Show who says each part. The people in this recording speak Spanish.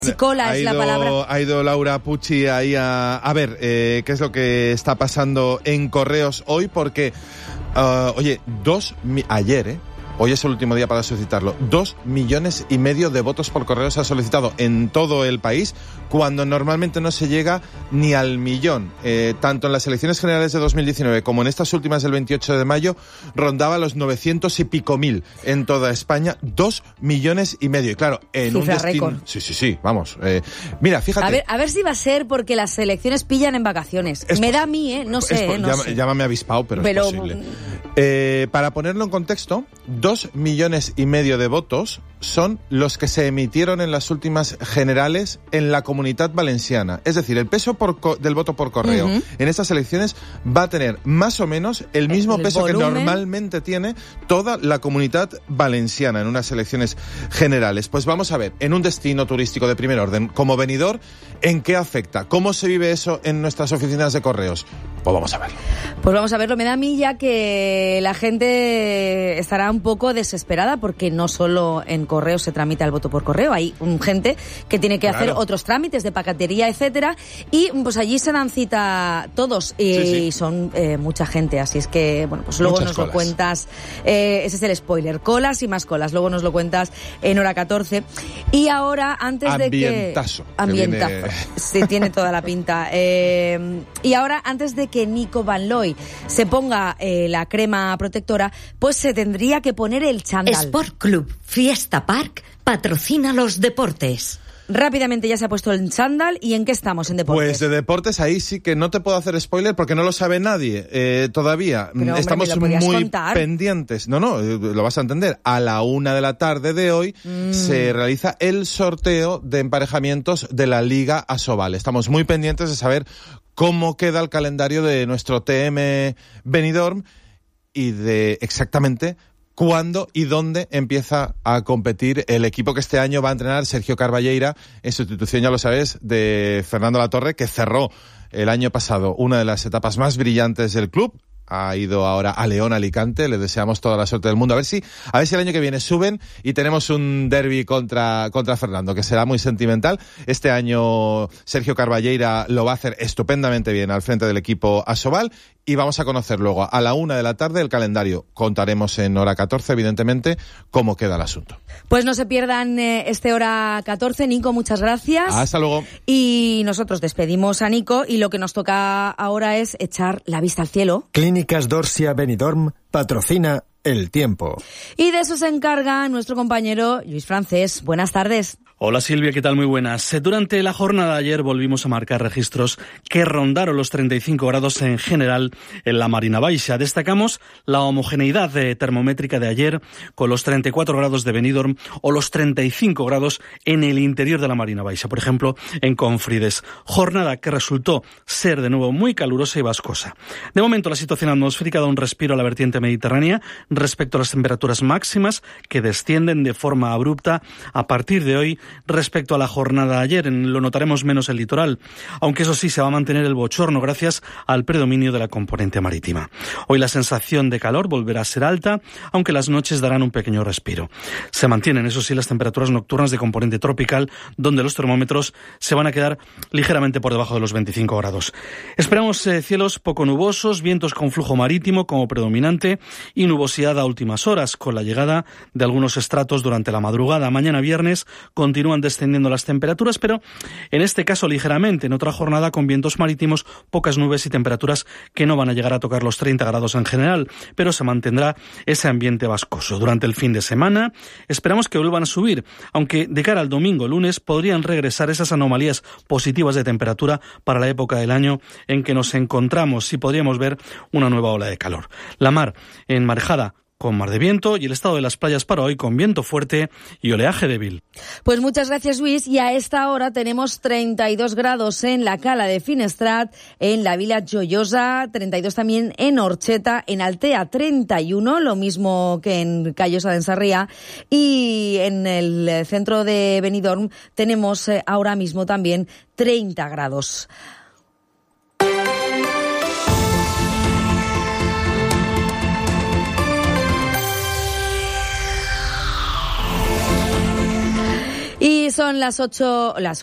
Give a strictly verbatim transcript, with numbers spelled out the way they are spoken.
Speaker 1: Chicola
Speaker 2: ha
Speaker 1: es
Speaker 2: ido,
Speaker 1: la palabra.
Speaker 2: Ha ido Laura Pucci ahí a, a ver eh, qué es lo que está pasando en Correos hoy, porque, uh, oye, dos, mi, ayer, ¿eh? Hoy es el último día para solicitarlo. Dos millones y medio de votos por correo se ha solicitado en todo el país, cuando normalmente no se llega ni al millón. Eh, tanto en las elecciones generales de dos mil diecinueve como en estas últimas del veintiocho de mayo, rondaba los novecientos y pico mil en toda España. Dos millones y medio. Y claro, en
Speaker 1: Cifra
Speaker 2: un destino...
Speaker 1: récord.
Speaker 2: Sí, sí, sí, vamos. Eh, mira, fíjate.
Speaker 1: A ver, a ver si va a ser porque las elecciones pillan en vacaciones.
Speaker 2: Es
Speaker 1: Me da
Speaker 2: pos-
Speaker 1: a mí, ¿eh? No sé,
Speaker 2: es po-
Speaker 1: ¿eh? No
Speaker 2: llama-
Speaker 1: sé.
Speaker 2: Llámame avispado, pero,
Speaker 1: Pero-
Speaker 2: es posible. Eh, para ponerlo en contexto, dos millones y medio de votos son los que se emitieron en las últimas generales en la Comunidad Valenciana. Es decir, el peso por co- del voto por correo
Speaker 1: Uh-huh.
Speaker 2: en estas elecciones va a tener más o menos el mismo
Speaker 1: El
Speaker 2: peso que
Speaker 1: volumen.
Speaker 2: normalmente tiene toda la Comunidad Valenciana en unas elecciones generales. Pues vamos a ver, en un destino turístico de primer orden como Benidorm, ¿en qué afecta? ¿Cómo se vive eso en nuestras oficinas de correos? Pues vamos a verlo.
Speaker 1: Pues vamos a verlo. Me da a mí ya que la gente estará un poco desesperada porque no solo en correo se tramita el voto por correo. Hay un gente que tiene que hacer
Speaker 2: Claro.
Speaker 1: otros trámites de paquetería, etcétera. Y pues allí se dan cita todos. Y
Speaker 2: Sí, sí.
Speaker 1: son eh, mucha gente. Así es que, bueno, pues luego
Speaker 2: Muchas
Speaker 1: nos
Speaker 2: colas.
Speaker 1: lo cuentas. Eh, ese es el spoiler. Colas y más colas. Luego nos lo cuentas en hora catorce. Y ahora, antes
Speaker 2: Ambientazo,
Speaker 1: de que...
Speaker 2: que
Speaker 1: Ambientazo.
Speaker 2: viene-
Speaker 1: Sí, tiene toda la pinta. Eh, y ahora, antes de que Nico Van Looy se ponga eh, la crema protectora, pues se tendría que poner el chándal.
Speaker 3: Sport Club Fiesta Park patrocina los deportes.
Speaker 1: Rápidamente ya se ha puesto el chándal. ¿Y en qué estamos en deportes?
Speaker 2: Pues de deportes ahí sí que no te puedo hacer spoiler porque no lo sabe nadie eh, todavía.
Speaker 1: Pero, hombre,
Speaker 2: Estamos
Speaker 1: ¿me lo podías
Speaker 2: muy
Speaker 1: contar?
Speaker 2: pendientes. No, no, eh, lo vas a entender. A la una de la tarde de hoy
Speaker 1: Mm.
Speaker 2: se realiza el sorteo de emparejamientos de la Liga Asobal. Estamos muy pendientes de saber cómo queda el calendario de nuestro T M Benidorm y de exactamente cuándo y dónde empieza a competir el equipo que este año va a entrenar Sergio Carballeira, en sustitución, ya lo sabes, de Fernando Latorre, que cerró el año pasado una de las etapas más brillantes del club. Ha ido ahora a León, Alicante. Le deseamos toda la suerte del mundo. A ver si, a ver si el año que viene suben y tenemos un derbi contra, contra Fernando, que será muy sentimental. Este año Sergio Carballeira lo va a hacer estupendamente bien al frente del equipo Asobal. Y vamos a conocer luego a la una de la tarde el calendario. Contaremos en hora catorce, evidentemente, cómo queda el asunto.
Speaker 1: Pues no se pierdan eh, este hora catorce. Nico, muchas gracias.
Speaker 2: Hasta luego.
Speaker 1: Y nosotros despedimos a Nico y lo que nos toca ahora es echar la vista al cielo.
Speaker 4: Clínicas Dorsia Benidorm patrocina El Tiempo.
Speaker 1: Y de eso se encarga nuestro compañero Luis Francés. Buenas tardes.
Speaker 5: Hola Silvia, ¿qué tal? Muy buenas. Durante la jornada de ayer volvimos a marcar registros que rondaron los treinta y cinco grados en general en la Marina Baixa. Destacamos la homogeneidad de termométrica de ayer con los treinta y cuatro grados de Benidorm o los treinta y cinco grados en el interior de la Marina Baixa, por ejemplo en Confrides. Jornada que resultó ser de nuevo muy calurosa y vascosa. De momento la situación atmosférica da un respiro a la vertiente mediterránea respecto a las temperaturas máximas que descienden de forma abrupta a partir de hoy. Respecto a la jornada de ayer, lo notaremos menos el litoral, aunque eso sí se va a mantener el bochorno gracias al predominio de la componente marítima. Hoy la sensación de calor volverá a ser alta, aunque las noches darán un pequeño respiro. Se mantienen, eso sí, las temperaturas nocturnas de componente tropical, donde los termómetros se van a quedar ligeramente por debajo de los veinticinco grados. Esperamos eh, cielos poco nubosos, vientos con flujo marítimo como predominante y nubosidad a últimas horas, con la llegada de algunos estratos durante la madrugada. Mañana viernes continúan descendiendo las temperaturas, pero en este caso ligeramente. En otra jornada con vientos marítimos, pocas nubes y temperaturas que no van a llegar a tocar los treinta grados en general, pero se mantendrá ese ambiente vascoso. Durante el fin de semana esperamos que vuelvan a subir, aunque de cara al domingo, lunes, podrían regresar esas anomalías positivas de temperatura para la época del año en que nos encontramos y podríamos ver una nueva ola de calor. La mar enmarejada con mar de viento y el estado de las playas para hoy con viento fuerte y oleaje débil.
Speaker 1: Pues muchas gracias, Luis. Y a esta hora tenemos treinta y dos grados en la Cala de Finestrat, en la Vila Joyosa, treinta y dos también en Orcheta, en Altea treinta y uno, lo mismo que en Callosa de Ensarría, y en el centro de Benidorm tenemos eh, ahora mismo también treinta grados. Y son Son las ocho, las